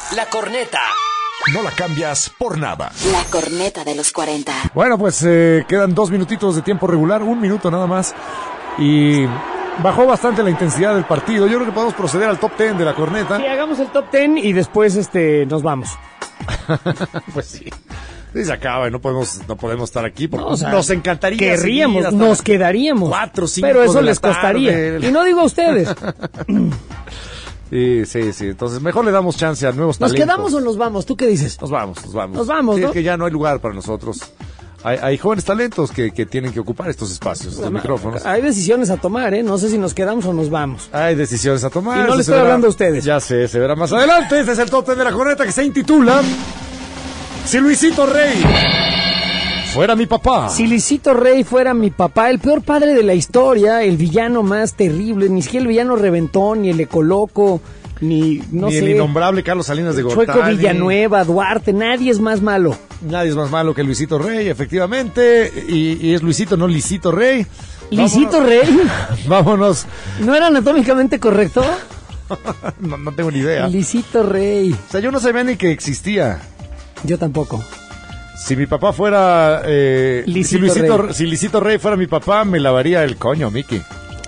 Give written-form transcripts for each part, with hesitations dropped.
La corneta. No la cambias por nada. La corneta de los 40. Bueno, pues quedan 2 minutitos de tiempo regular, 1 minuto nada más. Y bajó bastante la intensidad del partido. Yo creo que podemos proceder al top 10 de la corneta. Sí, hagamos el top 10 y después nos vamos. Pues sí. Sí, se acaba y no podemos estar aquí porque No, o sea, nos encantaría. Querríamos, nos quedaríamos. 4, 5 pero eso de la les costaría. tarde. Y no digo a ustedes. Sí. Entonces mejor le damos chance a nuevos ¿Nos talentos. quedamos o nos vamos? ¿Tú qué dices? Nos vamos. Nos vamos, Sí, ¿no? es que ya no hay lugar para nosotros. Hay jóvenes talentos que tienen que ocupar estos espacios, estos micrófonos. Hay decisiones a tomar, ¿eh? No sé si nos quedamos o nos vamos. Hay decisiones a tomar. Y no eso le se estoy verá- hablando a ustedes. Ya sé, se verá más adelante. Este es el top 10 de la corneta que se intitula Si Luisito Rey fuera mi papá. Si Luisito Rey fuera mi papá, el peor padre de la historia, el villano más terrible, ni siquiera el villano reventón, ni el ecoloco, ni el innombrable Carlos Salinas de Gortari. Chueco Villanueva, Duarte, nadie es más malo. Nadie es más malo que Luisito Rey, efectivamente. Y es Luisito, no Lisito Rey. ¿Luisito Rey? Vámonos. ¿No era anatómicamente correcto? No tengo ni idea. Luisito Rey. O sea, yo no sabía ni que existía. Yo tampoco. Si mi papá fuera... Lisito si Luisito Rey fuera mi papá, me lavaría el coño, Miki.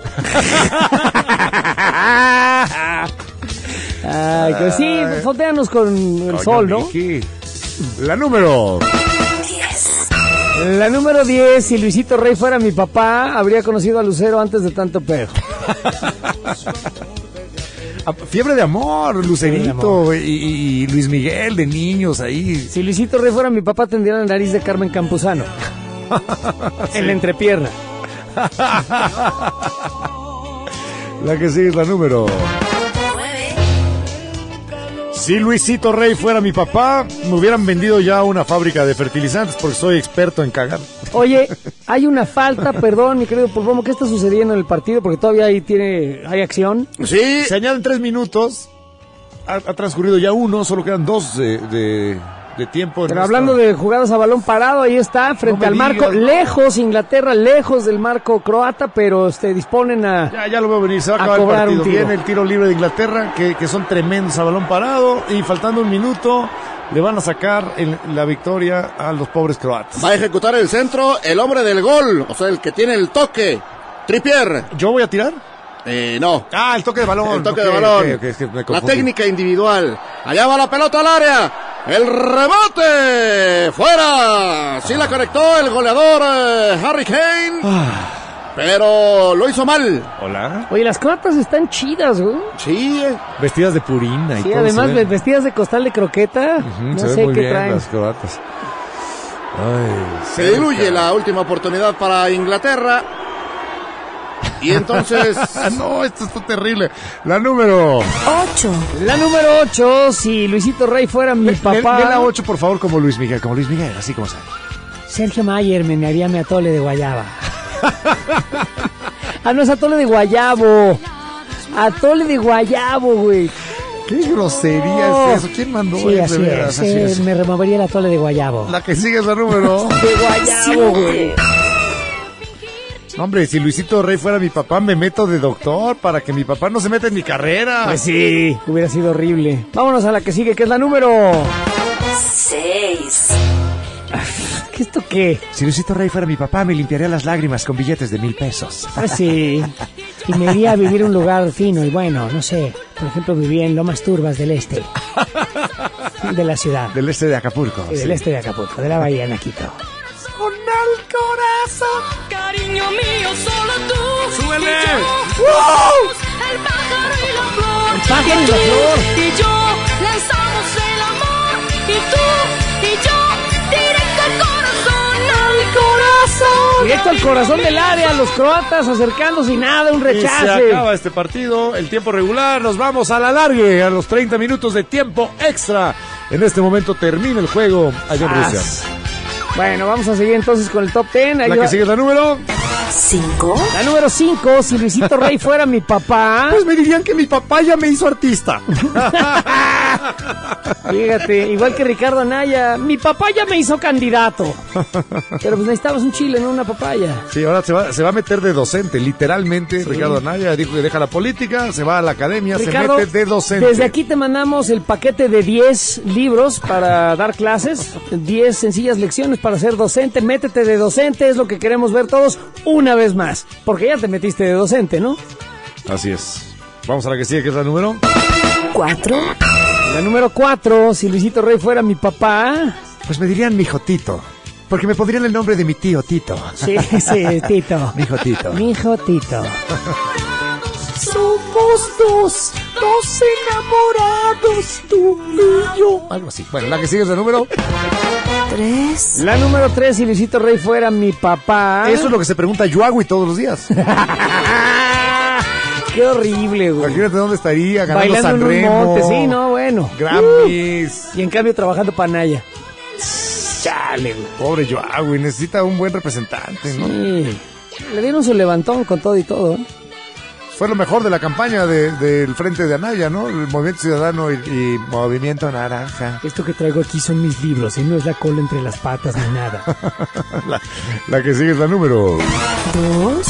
Ay, que sí, fotéanos con el Coño, sol, ¿no? Miki. La número... 10. La número 10, si Luisito Rey fuera mi papá, habría conocido a Lucero antes de tanto pedo. Fiebre de amor, Lucerito y Luis Miguel de niños ahí. Si Luisito Rey fuera mi papá, tendría la nariz de Carmen Campuzano. En la entrepierna. La que sigue es la número... 9. Si Luisito Rey fuera mi papá, me hubieran vendido ya una fábrica de fertilizantes porque soy experto en cagar. Oye, hay una falta, perdón, mi querido Pulpomo, ¿qué está sucediendo en el partido? Porque todavía hay acción. Sí. Se añaden 3 minutos. Ha transcurrido ya 1, solo quedan 2 de tiempo. Pero hablando de jugadas a balón parado, ahí está, frente al marco, lejos, Inglaterra, lejos del marco croata, pero disponen a... Ya lo veo venir, se va a acabar el cobrar partido. un tiro. Viene el tiro libre de Inglaterra, que son tremendos a balón parado, y faltando 1 minuto, le van a sacar la victoria a los pobres croatas. Va a ejecutar el centro el hombre del gol, o sea, el que tiene el toque, Trippier. ¿Yo voy a tirar? No. Ah, el toque de balón. El toque de balón. Ok, es que me La confundí. técnica individual. Allá va la pelota al área. El rebote. Fuera. Sí la conectó el goleador Harry Kane. Pero lo hizo mal. Hola. Oye, las croatas están chidas, güey. Sí. Vestidas de purina y Sí, todo. además se ven. vestidas de costal de croqueta. Ujú, No se ven sé muy qué bien traen. las croatas. Ay, Se diluye la última oportunidad para Inglaterra. Y entonces... No, esto está terrible. La número... 8. La número 8, si Luisito Rey fuera mi papá... Ve la 8, por favor, como Luis Miguel, así como sale. Sergio Mayer me haría mi atole de guayaba. No es atole de guayabo. Atole de guayabo, güey. ¿Qué grosería es eso? ¿Quién mandó Sí, eso? así De veras, es. así es. Me removería el atole de guayabo. La que sigue es la número... De guayabo, güey. Hombre, si Luisito Rey fuera mi papá, me meto de doctor para que mi papá no se meta en mi carrera. Pues sí, hubiera sido horrible. Vámonos a la que sigue, que es la número... 6. ¿Qué esto qué? Si Luisito Rey fuera mi papá, me limpiaría las lágrimas con billetes de 1,000 pesos. Pues sí. Y me iría a vivir en un lugar fino y bueno, no sé. Por ejemplo, vivía en Lomas Turbas del Este. De la ciudad. Del este de Acapulco. Y del sí. este de Acapulco, de la bahía de Naquito. Con el corazón. Cariño mío, solo tú. ¡Súbele! Y yo, somos el pájaro y la flor. El pájaro y la flor. Y yo lanzamos el amor. Y tú y yo directo al corazón. Directo al corazón del área, los croatas acercándose y nada, un Y se rechace. acaba este partido, el tiempo regular, nos vamos a la largue, a los 30 minutos de tiempo extra. En este momento termina el juego allá en Rusia. Bueno, vamos a seguir entonces con el top 10. Ahí La va. que sigue es la número... 5. La número 5, si Luisito Rey fuera mi papá. Pues me dirían que mi papá ya me hizo artista. Fíjate, igual que Ricardo Anaya, mi papá ya me hizo candidato. Pero pues necesitamos un chile, no una papaya. Sí, ahora se va a meter de docente, literalmente. Sí. Ricardo Anaya dijo que deja la política, se va a la academia, Ricardo, se mete de docente. Desde aquí te mandamos el paquete de 10 libros para dar clases, 10 sencillas lecciones para ser docente. Métete de docente, es lo que queremos ver todos una vez más. Porque ya te metiste de docente, ¿no? Así es. Vamos a la que sigue, que es la número 4. La número 4, si Luisito Rey fuera mi papá. Pues me dirían mi hijo Tito, porque me pondrían el nombre de mi tío Tito. Sí, Tito. Mi hijo Tito. Mi hijo Tito. Somos dos enamorados, tú y yo. Algo así. Bueno, la que sigue es la número 3. La número 3, si Luisito Rey fuera mi papá. Eso es lo que se pregunta Yuagui todos los días. Qué horrible, güey. Imagínate dónde estaría, ganando bailando San en un Remo. monte, sí, no, bueno. Grammys. Y en cambio trabajando para Naya. Chale, güey. Pobre Yuagui, necesita un buen representante, ¿no? Sí. Le dieron su levantón con todo y todo. Fue lo mejor de la campaña del Frente de Anaya, ¿no? El Movimiento Ciudadano y Movimiento Naranja. Esto que traigo aquí son mis libros y no es la cola entre las patas ni nada. la que sigue es la número 2.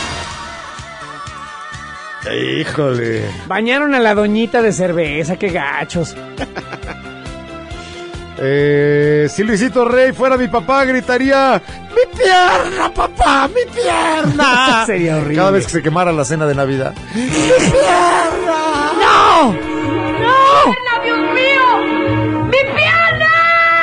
Híjole. Bañaron a la doñita de cerveza, qué gachos. Si Luisito Rey fuera mi papá, gritaría: ¡mi pierna, papá! ¡Mi pierna! Sería horrible. Cada vez que se quemara la cena de Navidad. ¡Mi pierna! ¡No! ¡No! ¡Dios mío! ¡Mi pierna!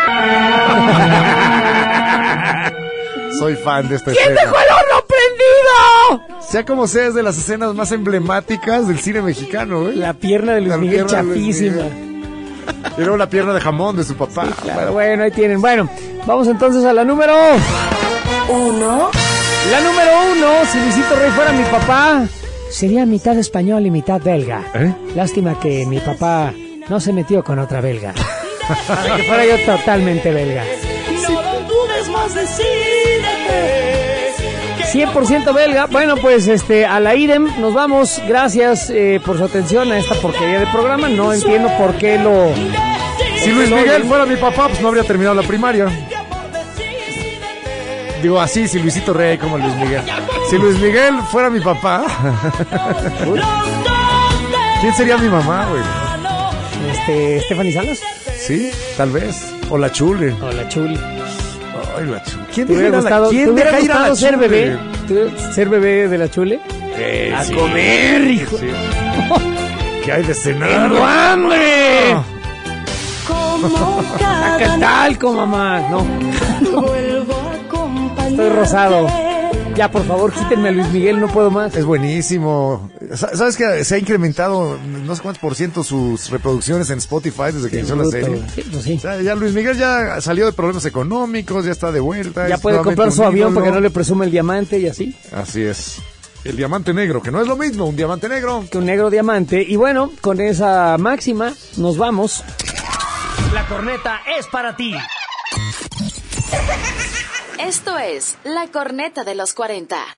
Soy fan de esta ¿Quién escena. dejó el horno prendido? Sea como sea, es de las escenas más emblemáticas del cine mexicano, ¿eh? La pierna de Luis La Miguel pierna de Luis chafísima. Y luego la pierna de jamón de su papá. Sí, claro, bueno, ahí tienen. Bueno, vamos entonces a la número 1. La número 1, si Luisito Rey fuera mi papá, sería mitad español y mitad belga. ¿Eh? Lástima que mi papá no se metió con otra belga. Para que fuera yo totalmente belga. No dudes más, decídete. 100% belga. Bueno, pues a la IDEM nos vamos. Gracias por su atención a esta porquería de programa. No entiendo por qué lo... Si Luis Miguel fuera mi papá, pues no habría terminado la primaria. Digo así, si Luisito Rey como Luis Miguel. Si Luis Miguel fuera mi papá, ¿quién sería mi mamá, güey? Stephanie Salas. Sí, tal vez. O la Chule. O la Chuli. Ay, la Chule. ¿Quién ¿Te hubiera gustado, ¿quién deja ir a la ser Chule? bebé? ¿Ser bebé de la Chule? A Sí. comer, hijo. Sí. ¿Qué hay de cenar? ¡Tengo hambre! Como cada ¿Qué tal, con mamá? No, vuelvo a acompañarte. estoy rosado. Ya, por favor, quítenme a Luis Miguel, no puedo más. Es buenísimo. ¿Sabes que se ha incrementado no sé cuántos % sus reproducciones en Spotify desde que inició la serie? Sí, pues sí. O sea, ya Luis Miguel ya salió de problemas económicos, ya está de vuelta. Ya es puede nuevamente comprar su un avión ídolo. para que no le presume el diamante y así. Así es. El diamante negro, que no es lo mismo, un diamante negro. Que un negro diamante. Y bueno, con esa máxima nos vamos. La corneta es para ti. Esto es La Corneta de los 40.